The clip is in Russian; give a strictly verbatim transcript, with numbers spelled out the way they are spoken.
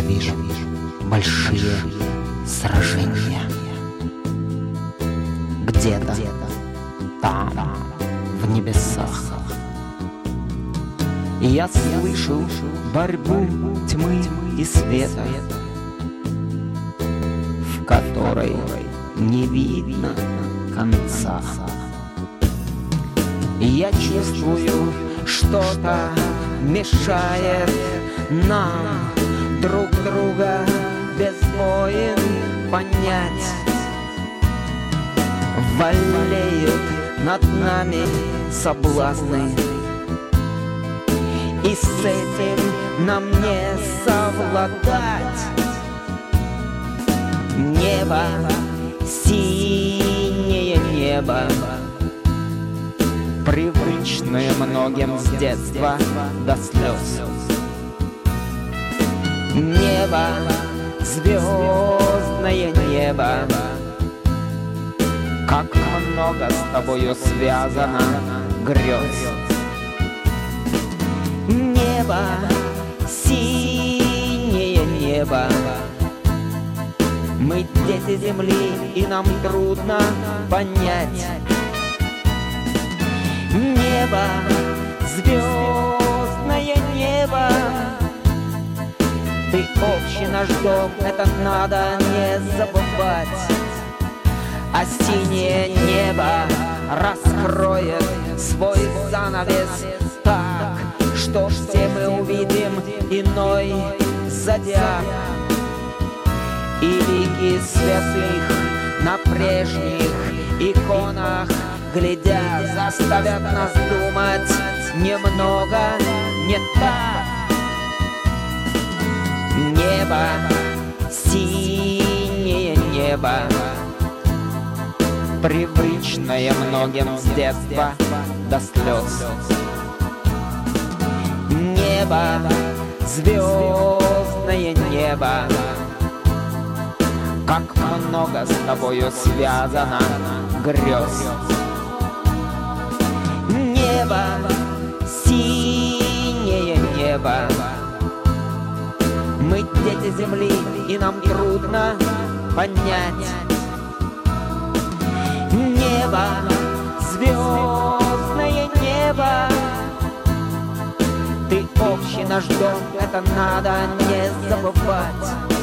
вижу большие сражения. Где-то там, в небесах. И я слышу борьбу тьмы и света, в которой не видно конца. И я чувствую, что-то мешает нам друг друга без войн понять. Валеют над нами соблазны, и с этим нам не совладать. Небо, синее небо, привычное многим с детства до слез. Небо, звездное небо, как много с тобою связано грез. Небо, синее небо, мы дети земли, и нам трудно понять. Небо, звездное небо, ты общий наш дом, это надо не забывать. А синее небо раскроет свой занавес так, что все мы увидим иной зодиак. И лики святых на прежних иконах глядя, заставят нас думать немного не так. Небо, синее небо, привычное многим с детства до слез. Небо, звездное небо, как много с тобою связано грез. Небо, синее небо, мы дети земли, и нам трудно понять. Небо, звездное небо, ты общий наш дом, это надо не забывать.